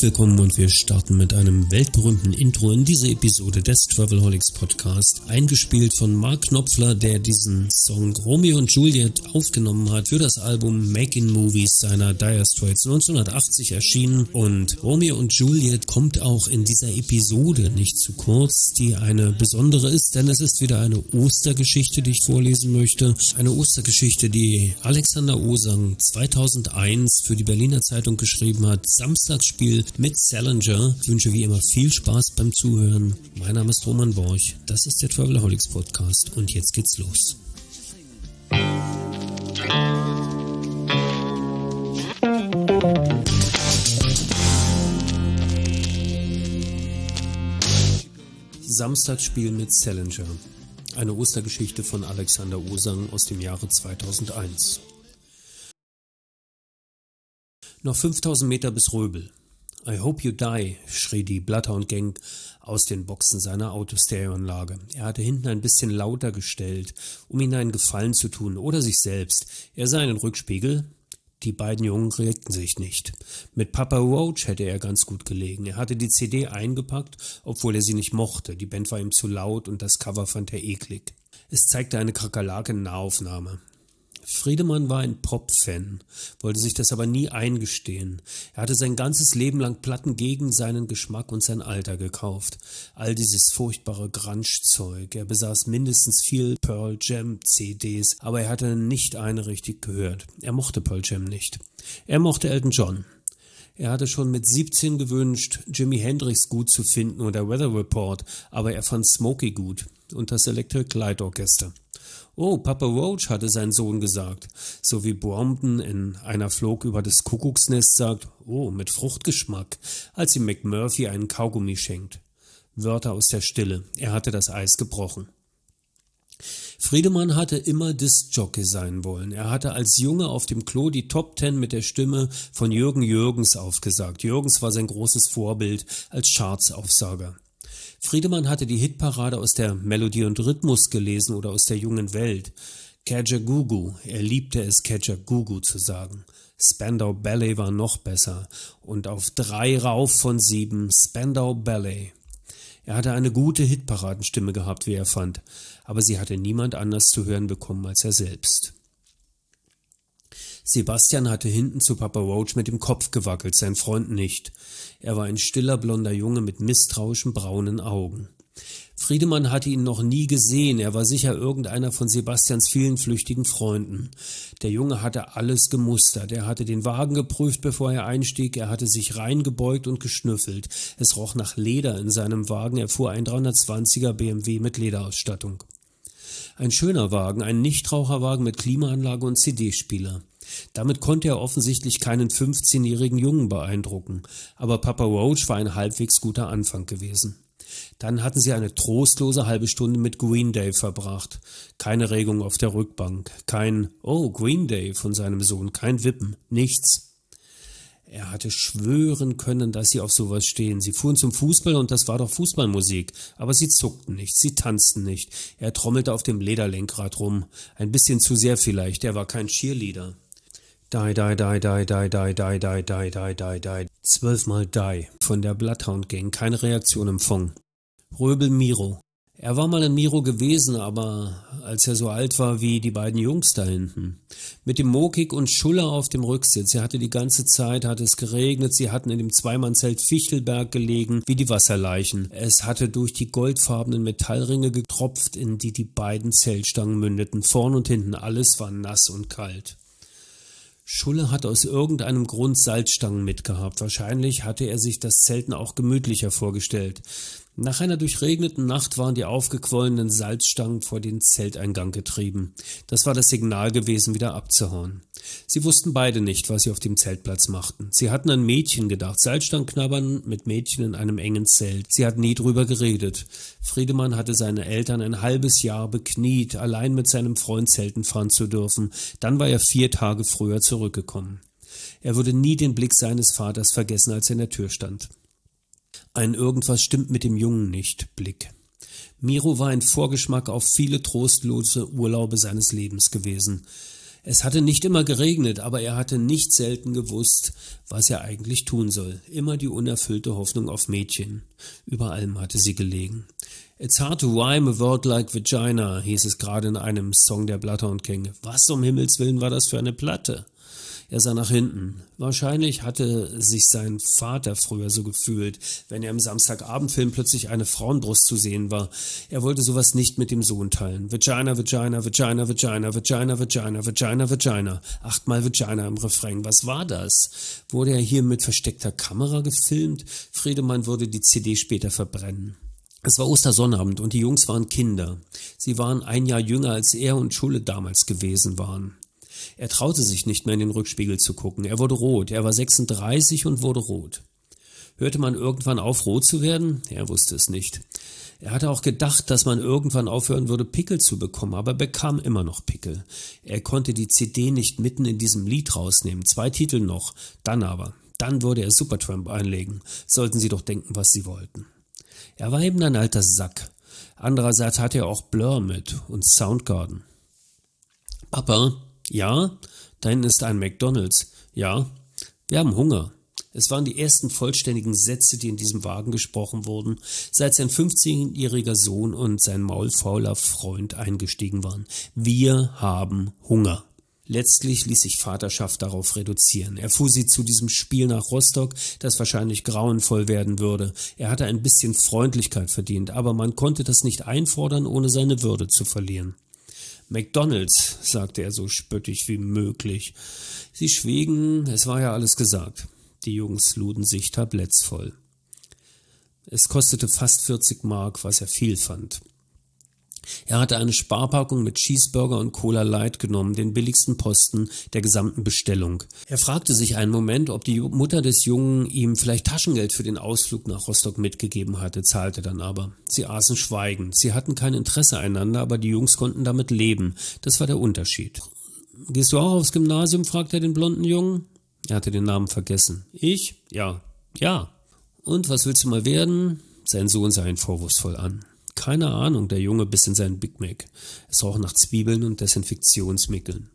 willkommen und wir starten mit einem weltberühmten Intro in diese Episode des Travelholics Podcast, eingespielt von Mark Knopfler, der diesen Song Romeo und Juliet aufgenommen hat für das Album Making Movies seiner Dire Straits 1980 erschienen. Und Romeo und Juliet kommt auch in dieser Episode nicht zu kurz, die eine besondere ist, denn es ist wieder eine Ostergeschichte, die ich vorlesen möchte. Eine Ostergeschichte, die Alexander Osang 2001 für die Berliner Zeitung geschrieben hat. Samstagsspiel mit Salinger. Ich wünsche wie immer viel Spaß beim Zuhören. Mein Name ist Roman Borch. Das ist der Travelholics Podcast und jetzt geht's los. Samstagsspiel mit Salinger. Eine Ostergeschichte von Alexander Osang aus dem Jahre 2001. Noch 5000 Meter bis Röbel. I hope you die, schrie die Bloodhound Gang aus den Boxen seiner Autostereoanlage. Er hatte hinten ein bisschen lauter gestellt, um ihnen einen Gefallen zu tun oder sich selbst. Er sah einen Rückspiegel. Die beiden Jungen regten sich nicht. Mit Papa Roach hätte er ganz gut gelegen. Er hatte die CD eingepackt, obwohl er sie nicht mochte. Die Band war ihm zu laut und das Cover fand er eklig. Es zeigte eine Kakerlake in Nahaufnahme. Friedemann war ein Pop-Fan, wollte sich das aber nie eingestehen. Er hatte sein ganzes Leben lang Platten gegen seinen Geschmack und sein Alter gekauft. All dieses furchtbare Grunge-Zeug. Er besaß mindestens 4 Pearl Jam CDs, aber er hatte nicht eine richtig gehört. Er mochte Pearl Jam nicht. Er mochte Elton John. Er hatte schon mit 17 gewünscht, Jimi Hendrix gut zu finden oder Weather Report, aber er fand Smokey gut und das Electric Light Orchestra. Oh, Papa Roach, hatte sein Sohn gesagt, so wie Brompton in Einer flog über das Kuckucksnest sagt, oh, mit Fruchtgeschmack, als ihm McMurphy einen Kaugummi schenkt. Wörter aus der Stille, er hatte das Eis gebrochen. Friedemann hatte immer Disc-Jockey sein wollen. Er hatte als Junge auf dem Klo die Top 10 mit der Stimme von Jürgen Jürgens aufgesagt. Jürgens war sein großes Vorbild als Chartsaufsager. Friedemann hatte die Hitparade aus der Melodie und Rhythmus gelesen oder aus der jungen Welt. Kajagoogoo, er liebte es, Kajagoogoo zu sagen. Spandau Ballet war noch besser und auf 3 rauf von 7 Spandau Ballet. Er hatte eine gute Hitparadenstimme gehabt, wie er fand, aber sie hatte niemand anders zu hören bekommen als er selbst. Sebastian hatte hinten zu Papa Roach mit dem Kopf gewackelt, sein Freund nicht. Er war ein stiller, blonder Junge mit misstrauischen, braunen Augen. Friedemann hatte ihn noch nie gesehen, er war sicher irgendeiner von Sebastians vielen flüchtigen Freunden. Der Junge hatte alles gemustert, er hatte den Wagen geprüft, bevor er einstieg, er hatte sich reingebeugt und geschnüffelt. Es roch nach Leder in seinem Wagen, er fuhr ein 320er BMW mit Lederausstattung. Ein schöner Wagen, ein Nichtraucherwagen mit Klimaanlage und CD-Spieler. Damit konnte er offensichtlich keinen 15-jährigen Jungen beeindrucken, aber Papa Roach war ein halbwegs guter Anfang gewesen. Dann hatten sie eine trostlose halbe Stunde mit Green Day verbracht. Keine Regung auf der Rückbank, kein "Oh, Green Day" von seinem Sohn, kein Wippen, nichts. Er hatte schwören können, dass sie auf sowas stehen. Sie fuhren zum Fußball und das war doch Fußballmusik. Aber sie zuckten nicht, sie tanzten nicht. Er trommelte auf dem Lederlenkrad rum. Ein bisschen zu sehr vielleicht, er war kein Cheerleader. Die, die, die, die, die, die, die, die, die, die, die, die. 12-mal Die von der Bloodhound Gang. Keine Reaktion empfangen. Röbel Miro. Er war mal ein Miro gewesen, aber als er so alt war wie die beiden Jungs da hinten. Mit dem Mokik und Schuller auf dem Rücksitz. Er hatte die ganze Zeit, hatte es geregnet, sie hatten in dem Zweimannzelt Fichtelberg gelegen, wie die Wasserleichen. Es hatte durch die goldfarbenen Metallringe getropft, in die die beiden Zeltstangen mündeten. Vorn und hinten, alles war nass und kalt. Schulle hatte aus irgendeinem Grund Salzstangen mitgehabt. Wahrscheinlich hatte er sich das Zelten auch gemütlicher vorgestellt. Nach einer durchregneten Nacht waren die aufgequollenen Salzstangen vor den Zelteingang getrieben. Das war das Signal gewesen, wieder abzuhauen. Sie wussten beide nicht, was sie auf dem Zeltplatz machten. Sie hatten an Mädchen gedacht, Salzstangen knabbern mit Mädchen in einem engen Zelt. Sie hatten nie drüber geredet. Friedemann hatte seine Eltern ein halbes Jahr bekniet, allein mit seinem Freund Zelten fahren zu dürfen. Dann war er 4 Tage früher zurückgekommen. Er würde nie den Blick seines Vaters vergessen, als er in der Tür stand. Ein "Irgendwas stimmt mit dem Jungen nicht" Blick. Miro war ein Vorgeschmack auf viele trostlose Urlaube seines Lebens gewesen. Es hatte nicht immer geregnet, aber er hatte nicht selten gewusst, was er eigentlich tun soll. Immer die unerfüllte Hoffnung auf Mädchen. Über allem hatte sie gelegen. It's hard to rhyme a word like vagina, hieß es gerade in einem Song der Bloodhound Gang. Was um Himmels Willen war das für eine Platte? Er sah nach hinten. Wahrscheinlich hatte sich sein Vater früher so gefühlt, wenn er im Samstagabendfilm plötzlich eine Frauenbrust zu sehen war. Er wollte sowas nicht mit dem Sohn teilen. Vagina, Vagina, Vagina, Vagina, Vagina, Vagina, Vagina, Vagina. 8-mal Vagina im Refrain. Was war das? Wurde er hier mit versteckter Kamera gefilmt? Friedemann würde die CD später verbrennen. Es war Ostersonnabend und die Jungs waren Kinder. Sie waren 1 Jahr jünger als er und Schulle damals gewesen waren. Er traute sich nicht mehr in den Rückspiegel zu gucken. Er wurde rot. Er war 36 und wurde rot. Hörte man irgendwann auf, rot zu werden? Er wusste es nicht. Er hatte auch gedacht, dass man irgendwann aufhören würde, Pickel zu bekommen, aber bekam immer noch Pickel. Er konnte die CD nicht mitten in diesem Lied rausnehmen. 2 Titel noch. Dann würde er Supertramp einlegen. Sollten sie doch denken, was sie wollten. Er war eben ein alter Sack. Andererseits hatte er auch Blur mit und Soundgarden. Papa? Ja? Da hinten ist ein McDonald's. Ja? Wir haben Hunger. Es waren die ersten vollständigen Sätze, die in diesem Wagen gesprochen wurden, seit sein 15-jähriger Sohn und sein maulfauler Freund eingestiegen waren. Wir haben Hunger. Letztlich ließ sich Vaterschaft darauf reduzieren. Er fuhr sie zu diesem Spiel nach Rostock, das wahrscheinlich grauenvoll werden würde. Er hatte ein bisschen Freundlichkeit verdient, aber man konnte das nicht einfordern, ohne seine Würde zu verlieren. McDonald's, sagte er so spöttisch wie möglich. Sie schwiegen, es war ja alles gesagt. Die Jungs luden sich Tabletts voll. Es kostete fast 40 Mark, was er viel fand. Er hatte eine Sparpackung mit Cheeseburger und Cola Light genommen, den billigsten Posten der gesamten Bestellung. Er fragte sich einen Moment, ob die Mutter des Jungen ihm vielleicht Taschengeld für den Ausflug nach Rostock mitgegeben hatte, zahlte dann aber. Sie aßen schweigend. Sie hatten kein Interesse einander, aber die Jungs konnten damit leben. Das war der Unterschied. »Gehst du auch aufs Gymnasium?« fragte er den blonden Jungen. Er hatte den Namen vergessen. »Ich? Ja. Ja. Und was willst du mal werden?« Sein Sohn sah ihn vorwurfsvoll an. Keine Ahnung, der Junge biss in seinen Big Mac. Es roch nach Zwiebeln und Desinfektionsmickeln.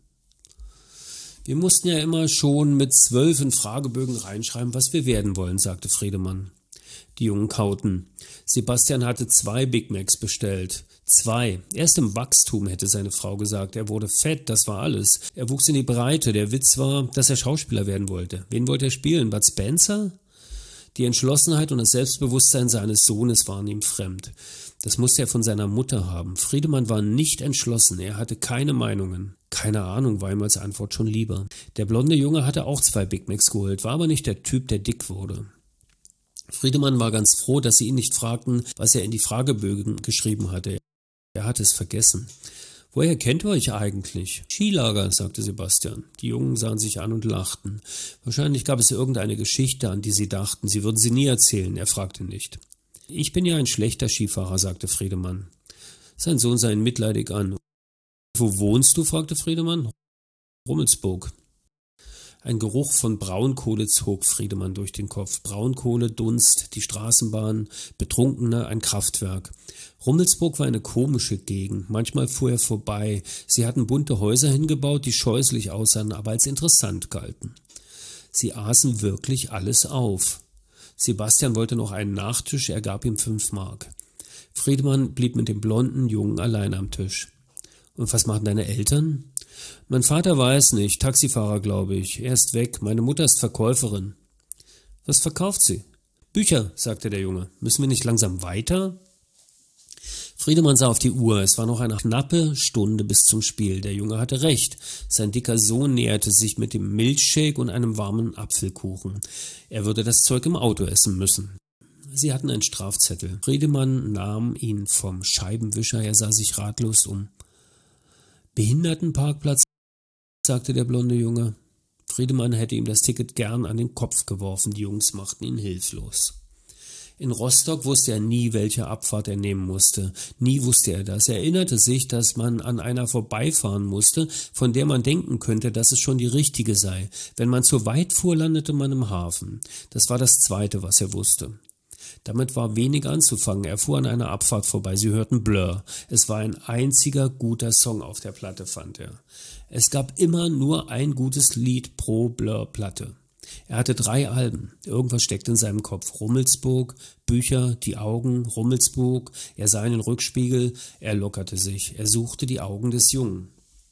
Wir mussten ja immer schon mit 12 in Fragebögen reinschreiben, was wir werden wollen, sagte Friedemann. Die Jungen kauten. Sebastian hatte 2 Big Macs bestellt. 2. Erst im Wachstum, hätte seine Frau gesagt. Er wurde fett, das war alles. Er wuchs in die Breite. Der Witz war, dass er Schauspieler werden wollte. Wen wollte er spielen? Bud Spencer? Die Entschlossenheit und das Selbstbewusstsein seines Sohnes waren ihm fremd. Das musste er von seiner Mutter haben. Friedemann war nicht entschlossen, er hatte keine Meinungen. Keine Ahnung war ihm als Antwort schon lieber. Der blonde Junge hatte auch 2 Big Macs geholt, war aber nicht der Typ, der dick wurde. Friedemann war ganz froh, dass sie ihn nicht fragten, was er in die Fragebögen geschrieben hatte. Er hatte es vergessen. »Woher kennt ihr euch eigentlich?« »Skilager«, sagte Sebastian. Die Jungen sahen sich an und lachten. Wahrscheinlich gab es irgendeine Geschichte, an die sie dachten. Sie würden sie nie erzählen. Er fragte nicht. »Ich bin ja ein schlechter Skifahrer«, sagte Friedemann. Sein Sohn sah ihn mitleidig an. »Wo wohnst du?« fragte Friedemann. »Rummelsburg.« Ein Geruch von Braunkohle zog Friedemann durch den Kopf. Braunkohle, Dunst, die Straßenbahn, Betrunkene, ein Kraftwerk. Rummelsburg war eine komische Gegend. Manchmal fuhr er vorbei. Sie hatten bunte Häuser hingebaut, die scheußlich aussahen, aber als interessant galten. Sie aßen wirklich alles auf. Sebastian wollte noch einen Nachtisch, er gab ihm 5 Mark. Friedemann blieb mit dem blonden Jungen allein am Tisch. »Und was machen deine Eltern?« »Mein Vater weiß nicht, Taxifahrer, glaube ich. Er ist weg, meine Mutter ist Verkäuferin.« »Was verkauft sie?« »Bücher«, sagte der Junge. »Müssen wir nicht langsam weiter?« Friedemann sah auf die Uhr. Es war noch eine knappe Stunde bis zum Spiel. Der Junge hatte recht. Sein dicker Sohn näherte sich mit dem Milchshake und einem warmen Apfelkuchen. Er würde das Zeug im Auto essen müssen. Sie hatten einen Strafzettel. Friedemann nahm ihn vom Scheibenwischer. Er sah sich ratlos um. »Behindertenparkplatz«, sagte der blonde Junge. Friedemann hätte ihm das Ticket gern an den Kopf geworfen. Die Jungs machten ihn hilflos. In Rostock wusste er nie, welche Abfahrt er nehmen musste. Nie wusste er das. Er erinnerte sich, dass man an einer vorbeifahren musste, von der man denken könnte, dass es schon die richtige sei. Wenn man zu weit fuhr, landete man im Hafen. Das war das Zweite, was er wusste. Damit war wenig anzufangen. Er fuhr an einer Abfahrt vorbei. Sie hörten Blur. Es war ein einziger guter Song auf der Platte, fand er. Es gab immer nur ein gutes Lied pro Blur-Platte. Er hatte 3 Alben. Irgendwas steckte in seinem Kopf. Rummelsburg, Bücher, die Augen, Rummelsburg. Er sah in den Rückspiegel. Er lockerte sich. Er suchte die Augen des Jungen.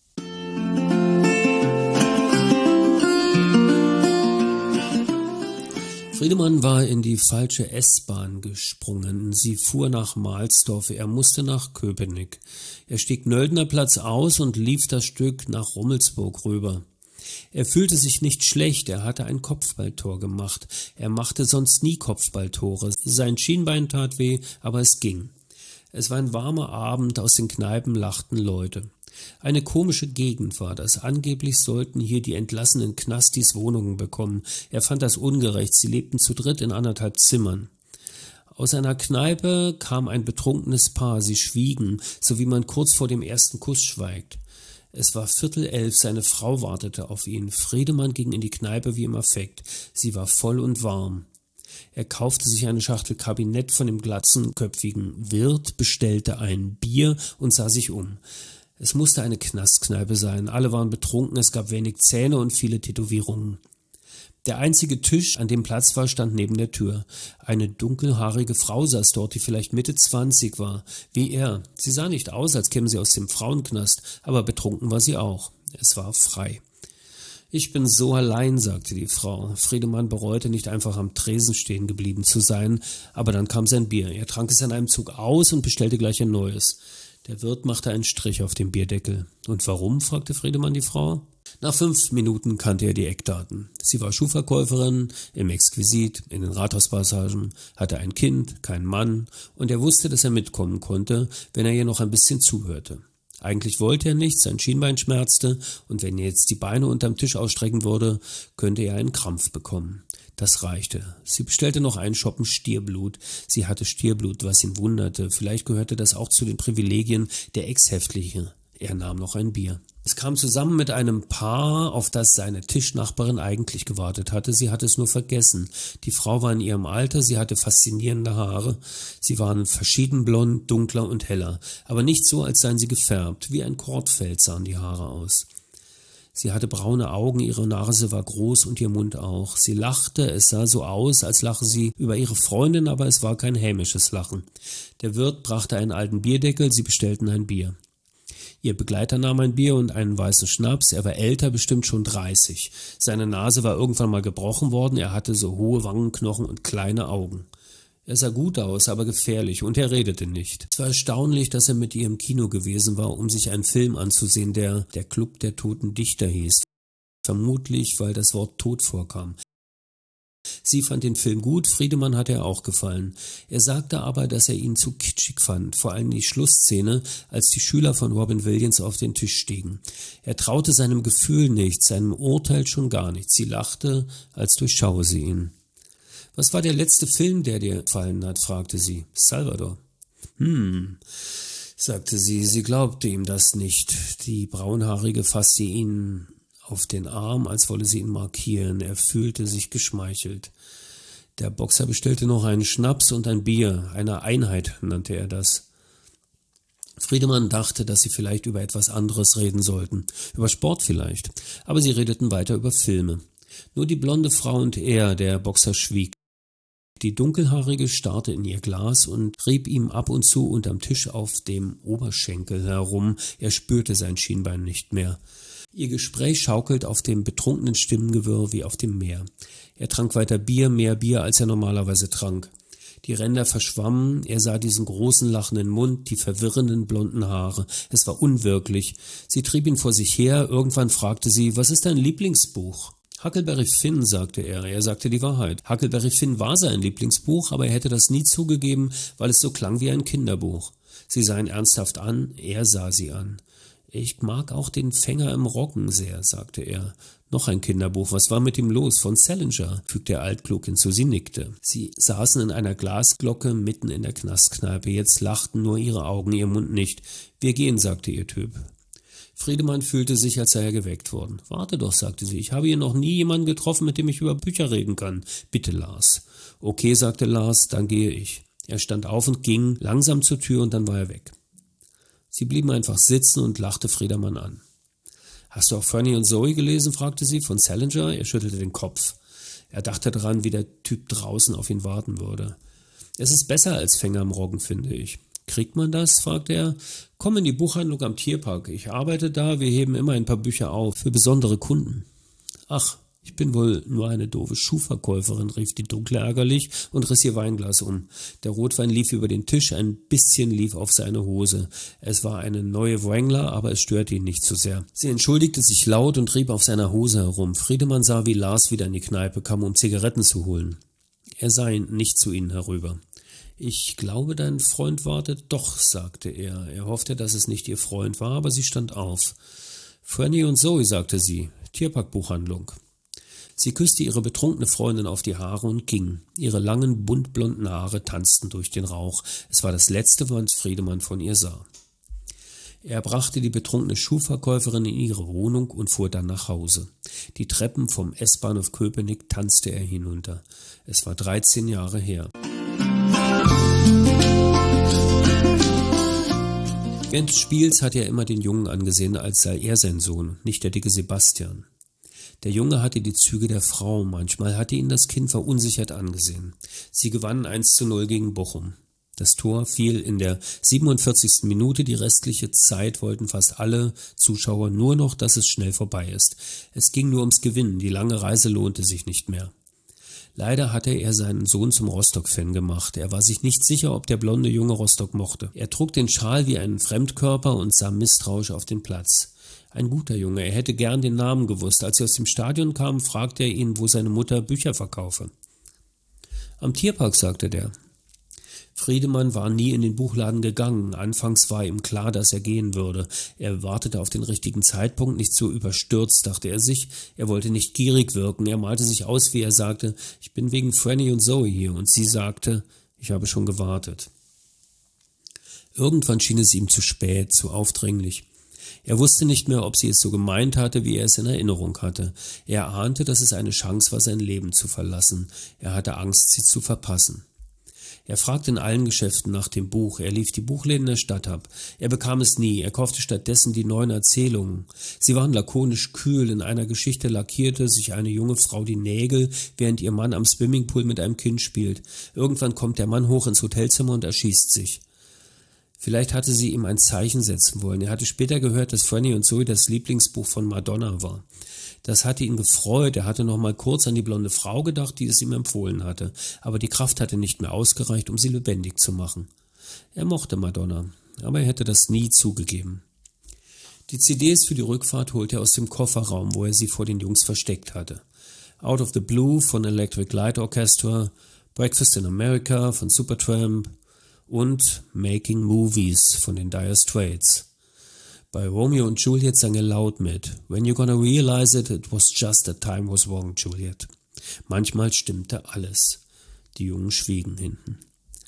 Friedemann war in die falsche S-Bahn gesprungen. Sie fuhr nach Mahlsdorf. Er musste nach Köpenick. Er stieg Nöldnerplatz aus und lief das Stück nach Rummelsburg rüber. Er fühlte sich nicht schlecht, er hatte ein Kopfballtor gemacht. Er machte sonst nie Kopfballtore. Sein Schienbein tat weh, aber es ging. Es war ein warmer Abend, aus den Kneipen lachten Leute. Eine komische Gegend war das. Angeblich sollten hier die entlassenen Knastis Wohnungen bekommen. Er fand das ungerecht. Sie lebten zu dritt in 1,5 Zimmern. Aus einer Kneipe kam ein betrunkenes Paar. Sie schwiegen, so wie man kurz vor dem ersten Kuss schweigt. Es war 10:45, seine Frau wartete auf ihn. Friedemann ging in die Kneipe wie im Affekt. Sie war voll und warm. Er kaufte sich eine Schachtel Kabinett von dem glatzenköpfigen Wirt, bestellte ein Bier und sah sich um. Es musste eine Knastkneipe sein. Alle waren betrunken, es gab wenig Zähne und viele Tätowierungen. Der einzige Tisch, an dem Platz war, stand neben der Tür. Eine dunkelhaarige Frau saß dort, die vielleicht Mitte 20 war, wie er. Sie sah nicht aus, als käme sie aus dem Frauenknast, aber betrunken war sie auch. Es war frei. »Ich bin so allein«, sagte die Frau. Friedemann bereute nicht einfach am Tresen stehen geblieben zu sein, aber dann kam sein Bier. Er trank es an einem Zug aus und bestellte gleich ein neues. Der Wirt machte einen Strich auf den Bierdeckel. »Und warum?« fragte Friedemann die Frau. Nach 5 Minuten kannte er die Eckdaten. Sie war Schuhverkäuferin im Exquisit, in den Rathauspassagen, hatte ein Kind, keinen Mann, und er wusste, dass er mitkommen konnte, wenn er ihr noch ein bisschen zuhörte. Eigentlich wollte er nicht, sein Schienbein schmerzte, und wenn er jetzt die Beine unterm Tisch ausstrecken würde, könnte er einen Krampf bekommen. Das reichte. Sie bestellte noch einen Schoppen Stierblut. Sie hatte Stierblut, was ihn wunderte. Vielleicht gehörte das auch zu den Privilegien der Ex-Häftlinge. Er nahm noch ein Bier. Es kam zusammen mit einem Paar, auf das seine Tischnachbarin eigentlich gewartet hatte. Sie hatte es nur vergessen. Die Frau war in ihrem Alter, sie hatte faszinierende Haare. Sie waren verschieden blond, dunkler und heller, aber nicht so, als seien sie gefärbt. Wie ein Kordfeld sahen die Haare aus. Sie hatte braune Augen, ihre Nase war groß und ihr Mund auch. Sie lachte, es sah so aus, als lache sie über ihre Freundin, aber es war kein hämisches Lachen. Der Wirt brachte einen alten Bierdeckel, sie bestellten ein Bier. Ihr Begleiter nahm ein Bier und einen weißen Schnaps, er war älter, bestimmt schon 30. Seine Nase war irgendwann mal gebrochen worden, er hatte so hohe Wangenknochen und kleine Augen. Er sah gut aus, aber gefährlich, und er redete nicht. Es war erstaunlich, dass er mit ihr im Kino gewesen war, um sich einen Film anzusehen, der Club der Toten Dichter hieß. Vermutlich, weil das Wort Tod vorkam. Sie fand den Film gut, Friedemann hatte er auch gefallen. Er sagte aber, dass er ihn zu kitschig fand, vor allem die Schlussszene, als die Schüler von Robin Williams auf den Tisch stiegen. Er traute seinem Gefühl nicht, seinem Urteil schon gar nicht. Sie lachte, als durchschaue sie ihn. »Was war der letzte Film, der dir gefallen hat?« fragte sie. »Salvador.« Sagte sie. Sie glaubte ihm das nicht. Die Braunhaarige fasste ihn auf den Arm, als wolle sie ihn markieren. Er fühlte sich geschmeichelt. Der Boxer bestellte noch einen Schnaps und ein Bier. Eine Einheit nannte er das. Friedemann dachte, dass sie vielleicht über etwas anderes reden sollten. Über Sport vielleicht. Aber sie redeten weiter über Filme. Nur die blonde Frau und er, der Boxer, schwieg. Die Dunkelhaarige starrte in ihr Glas und rieb ihm ab und zu unterm Tisch auf dem Oberschenkel herum. Er spürte sein Schienbein nicht mehr. Ihr Gespräch schaukelt auf dem betrunkenen Stimmengewirr wie auf dem Meer. Er trank weiter Bier, mehr Bier, als er normalerweise trank. Die Ränder verschwammen, er sah diesen großen lachenden Mund, die verwirrenden blonden Haare. Es war unwirklich. Sie trieb ihn vor sich her. Irgendwann fragte sie, was ist dein Lieblingsbuch? Huckleberry Finn, sagte er. Er sagte die Wahrheit. Huckleberry Finn war sein Lieblingsbuch, aber er hätte das nie zugegeben, weil es so klang wie ein Kinderbuch. Sie sah ihn ernsthaft an, er sah sie an. »Ich mag auch den Fänger im Roggen sehr«, sagte er. »Noch ein Kinderbuch. Was war mit ihm los? Von Salinger«, fügte er altklug hinzu. Sie nickte. Sie saßen in einer Glasglocke mitten in der Knastkneipe. Jetzt lachten nur ihre Augen, ihr Mund nicht. »Wir gehen«, sagte ihr Typ. Friedemann fühlte sich, als sei er geweckt worden. »Warte doch«, sagte sie. »Ich habe hier noch nie jemanden getroffen, mit dem ich über Bücher reden kann. Bitte, Lars.« Okay, sagte Lars, dann gehe ich. Er stand auf und ging langsam zur Tür und dann war er weg. Sie blieben einfach sitzen und lachte Friedemann an. »Hast du auch Franny und Zoe gelesen?« fragte sie, von Salinger. Er schüttelte den Kopf. Er dachte daran, wie der Typ draußen auf ihn warten würde. »Es ist besser als Fänger am Roggen, finde ich.« »Kriegt man das?« fragte er. »Komm in die Buchhandlung am Tierpark. Ich arbeite da, wir heben immer ein paar Bücher auf, für besondere Kunden.« »Ach, ich bin wohl nur eine doofe Schuhverkäuferin«, rief die Dunkle ärgerlich und riss ihr Weinglas um. Der Rotwein lief über den Tisch, ein bisschen lief auf seine Hose. Es war eine neue Wrangler, aber es störte ihn nicht so sehr. Sie entschuldigte sich laut und rieb auf seiner Hose herum. Friedemann sah, wie Lars wieder in die Kneipe kam, um Zigaretten zu holen. Er sah nicht zu ihnen herüber. »Ich glaube, dein Freund wartet doch«, sagte er. Er hoffte, dass es nicht ihr Freund war, aber sie stand auf. »Franny und Zoe«, sagte sie, »Tierparkbuchhandlung.« Sie küsste ihre betrunkene Freundin auf die Haare und ging. Ihre langen, buntblonden Haare tanzten durch den Rauch. Es war das Letzte, was Friedemann von ihr sah. Er brachte die betrunkene Schuhverkäuferin in ihre Wohnung und fuhr dann nach Hause. Die Treppen vom S-Bahnhof Köpenick tanzte er hinunter. Es war 13 Jahre her. Während des Spiels hatte er immer den Jungen angesehen, als sei er sein Sohn, nicht der dicke Sebastian. Der Junge hatte die Züge der Frau, manchmal hatte ihn das Kind verunsichert angesehen. Sie gewannen 1:0 gegen Bochum. Das Tor fiel in der 47. Minute, die restliche Zeit wollten fast alle Zuschauer nur noch, dass es schnell vorbei ist. Es ging nur ums Gewinnen, die lange Reise lohnte sich nicht mehr. Leider hatte er seinen Sohn zum Rostock-Fan gemacht. Er war sich nicht sicher, ob der blonde Junge Rostock mochte. Er trug den Schal wie einen Fremdkörper und sah misstrauisch auf den Platz. Ein guter Junge, er hätte gern den Namen gewusst. Als sie aus dem Stadion kamen, fragte er ihn, wo seine Mutter Bücher verkaufe. »Am Tierpark«, sagte der. Friedemann war nie in den Buchladen gegangen. Anfangs war ihm klar, dass er gehen würde. Er wartete auf den richtigen Zeitpunkt, nicht so überstürzt, dachte er sich. Er wollte nicht gierig wirken. Er malte sich aus, wie er sagte, »Ich bin wegen Franny und Zoe hier.« Und sie sagte, »Ich habe schon gewartet.« Irgendwann schien es ihm zu spät, zu aufdringlich. Er wusste nicht mehr, ob sie es so gemeint hatte, wie er es in Erinnerung hatte. Er ahnte, dass es eine Chance war, sein Leben zu verlassen. Er hatte Angst, sie zu verpassen. Er fragte in allen Geschäften nach dem Buch. Er lief die Buchläden der Stadt ab. Er bekam es nie. Er kaufte stattdessen die neuen Erzählungen. Sie waren lakonisch kühl. In einer Geschichte lackierte sich eine junge Frau die Nägel, während ihr Mann am Swimmingpool mit einem Kind spielt. Irgendwann kommt der Mann hoch ins Hotelzimmer und erschießt sich. Vielleicht hatte sie ihm ein Zeichen setzen wollen. Er hatte später gehört, dass Franny und Zoe das Lieblingsbuch von Madonna war. Das hatte ihn gefreut. Er hatte noch mal kurz an die blonde Frau gedacht, die es ihm empfohlen hatte. Aber die Kraft hatte nicht mehr ausgereicht, um sie lebendig zu machen. Er mochte Madonna, aber er hätte das nie zugegeben. Die CDs für die Rückfahrt holte er aus dem Kofferraum, wo er sie vor den Jungs versteckt hatte. Out of the Blue von Electric Light Orchestra, Breakfast in America von Supertramp und Making Movies von den Dire Straits. Bei Romeo und Juliet sang er laut mit. When you're gonna realize it, it was just that time was wrong, Juliet. Manchmal stimmte alles. Die Jungen schwiegen hinten.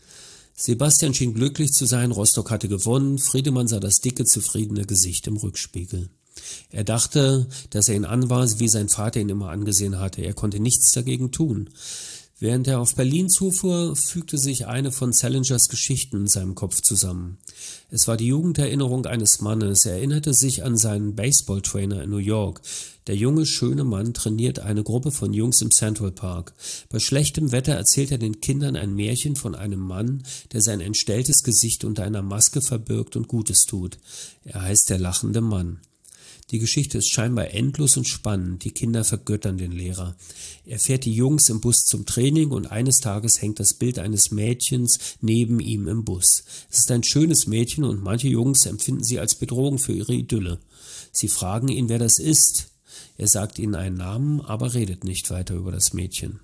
Sebastian schien glücklich zu sein, Rostock hatte gewonnen, Friedemann sah das dicke, zufriedene Gesicht im Rückspiegel. Er dachte, dass er ihn ansah, wie sein Vater ihn immer angesehen hatte. Er konnte nichts dagegen tun. Während er auf Berlin zufuhr, fügte sich eine von Salingers Geschichten in seinem Kopf zusammen. Es war die Jugenderinnerung eines Mannes. Er erinnerte sich an seinen Baseballtrainer in New York. Der junge, schöne Mann trainiert eine Gruppe von Jungs im Central Park. Bei schlechtem Wetter erzählt er den Kindern ein Märchen von einem Mann, der sein entstelltes Gesicht unter einer Maske verbirgt und Gutes tut. Er heißt der lachende Mann. Die Geschichte ist scheinbar endlos und spannend. Die Kinder vergöttern den Lehrer. Er fährt die Jungs im Bus zum Training und eines Tages hängt das Bild eines Mädchens neben ihm im Bus. Es ist ein schönes Mädchen und manche Jungs empfinden sie als Bedrohung für ihre Idylle. Sie fragen ihn, wer das ist. Er sagt ihnen einen Namen, aber redet nicht weiter über das Mädchen.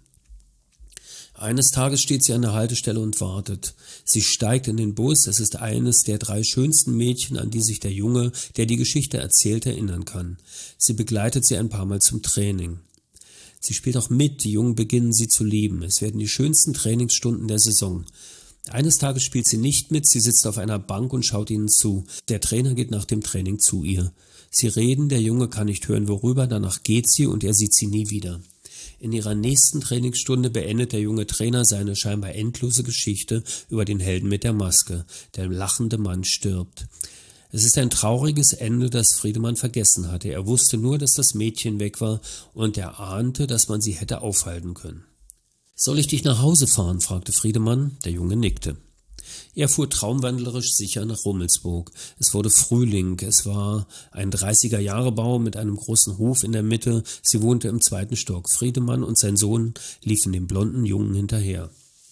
Eines Tages steht sie an der Haltestelle und wartet. Sie steigt in den Bus. Es ist eines der 3 schönsten Mädchen, an die sich der Junge, der die Geschichte erzählt, erinnern kann. Sie begleitet sie ein paar Mal zum Training. Sie spielt auch mit. Die Jungen beginnen sie zu lieben. Es werden die schönsten Trainingsstunden der Saison. Eines Tages spielt sie nicht mit. Sie sitzt auf einer Bank und schaut ihnen zu. Der Trainer geht nach dem Training zu ihr. Sie reden, der Junge kann nicht hören, worüber. Danach geht sie und er sieht sie nie wieder. In ihrer nächsten Trainingsstunde beendet der junge Trainer seine scheinbar endlose Geschichte über den Helden mit der Maske. Der lachende Mann stirbt. Es ist ein trauriges Ende, das Friedemann vergessen hatte. Er wusste nur, dass das Mädchen weg war und er ahnte, dass man sie hätte aufhalten können. »Soll ich dich nach Hause fahren?« fragte Friedemann. Der Junge nickte. Er fuhr traumwandlerisch sicher nach Rummelsburg. Es wurde Frühling, es war ein 30er-Jahre-Bau mit einem großen Hof in der Mitte. Sie wohnte im 2. Stock. Friedemann und sein Sohn liefen dem blonden Jungen hinterher.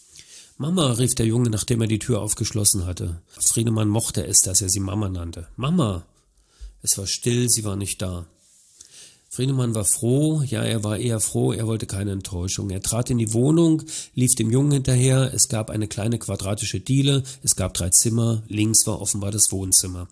»Mama«, rief der Junge, nachdem er die Tür aufgeschlossen hatte. Friedemann mochte es, dass er sie Mama nannte. »Mama!« Es war still, sie war nicht da. Friedemann war froh, ja, er war eher froh, er wollte keine Enttäuschung. Er trat in die Wohnung, lief dem Jungen hinterher, es gab eine kleine quadratische Diele, es gab 3 Zimmer, links war offenbar das Wohnzimmer.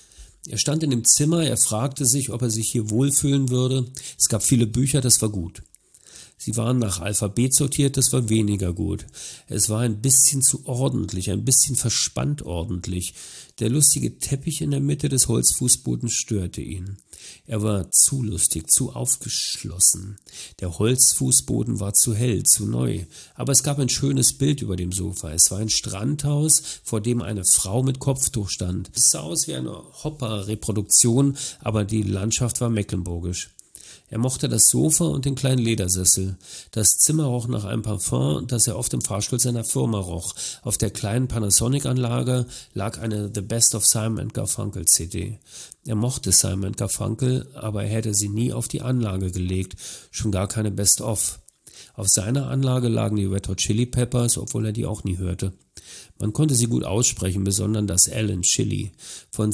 Er stand in dem Zimmer, er fragte sich, ob er sich hier wohlfühlen würde. Es gab viele Bücher, das war gut. Sie waren nach Alphabet sortiert, das war weniger gut. Es war ein bisschen zu ordentlich, ein bisschen verspannt ordentlich. Der lustige Teppich in der Mitte des Holzfußbodens störte ihn. Er war zu lustig, zu aufgeschlossen. Der Holzfußboden war zu hell, zu neu. Aber es gab ein schönes Bild über dem Sofa. Es war ein Strandhaus, vor dem eine Frau mit Kopftuch stand. Es sah aus wie eine Hopper-Reproduktion, aber die Landschaft war mecklenburgisch. Er mochte das Sofa und den kleinen Ledersessel. Das Zimmer roch nach einem Parfum, das er oft im Fahrstuhl seiner Firma roch. Auf der kleinen Panasonic-Anlage lag eine The Best of Simon & Garfunkel CD. Er mochte Simon & Garfunkel, aber er hätte sie nie auf die Anlage gelegt, schon gar keine Best of. Auf seiner Anlage lagen die Red Hot Chili Peppers, obwohl er die auch nie hörte. Man konnte sie gut aussprechen, besonders das L in Chili. Von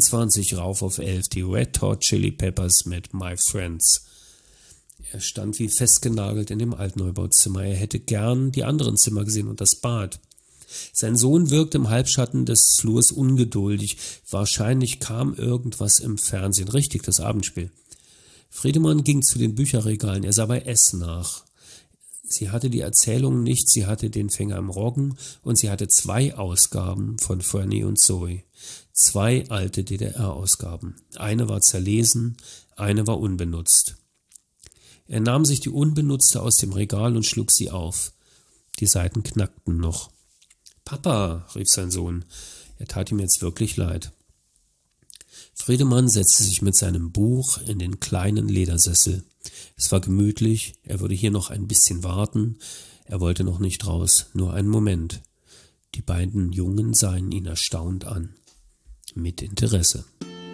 22 rauf auf 11, die Red Hot Chili Peppers mit My Friends. Er stand wie festgenagelt in dem Altneubauzimmer. Er hätte gern die anderen Zimmer gesehen und das Bad. Sein Sohn wirkte im Halbschatten des Flurs ungeduldig. Wahrscheinlich kam irgendwas im Fernsehen. Richtig, das Abendspiel. Friedemann ging zu den Bücherregalen. Er sah bei S nach. Sie hatte die Erzählung nicht, sie hatte den Fänger im Roggen und sie hatte 2 Ausgaben von Franny und Zoe. 2 alte DDR-Ausgaben. Eine war zerlesen, eine war unbenutzt. Er nahm sich die unbenutzte aus dem Regal und schlug sie auf. Die Seiten knackten noch. »Papa«, rief sein Sohn. Er tat ihm jetzt wirklich leid. Friedemann setzte sich mit seinem Buch in den kleinen Ledersessel. Es war gemütlich, er würde hier noch ein bisschen warten. Er wollte noch nicht raus, nur einen Moment. Die beiden Jungen sahen ihn erstaunt an. Mit Interesse.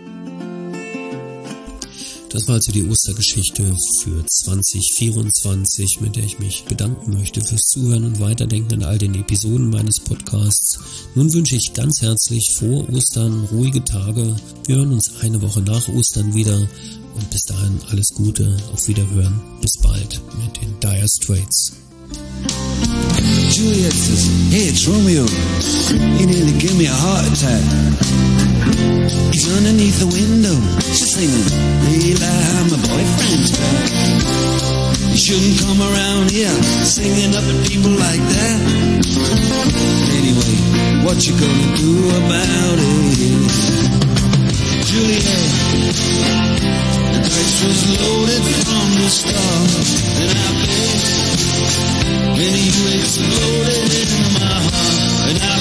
Das war also die Ostergeschichte für 2024, mit der ich mich bedanken möchte fürs Zuhören und Weiterdenken in all den Episoden meines Podcasts. Nun wünsche ich ganz herzlich frohe Ostern, ruhige Tage. Wir hören uns eine Woche nach Ostern wieder und bis dahin alles Gute, auf Wiederhören. Bis bald mit den Dire Straits. Juliet says, hey, it's Romeo. He nearly gave me a heart attack. He's underneath the window, she's singing, Leila, my boyfriend's back. You shouldn't come around here singing up at people like that. Anyway, what you gonna do about it? Juliet, the dice was loaded from the start, and I bet many you exploded into my heart, and I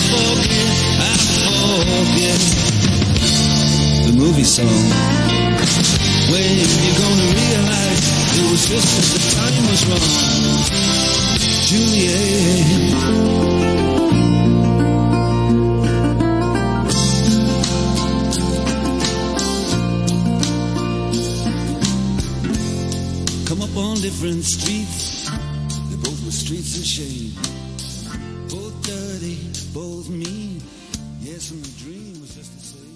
forget the movie song. When you gonna realize it was just that the time was wrong, Juliet. Come up on different streets, they both were streets of shame, both dirty, both mean. Yes, and the dream was just the same.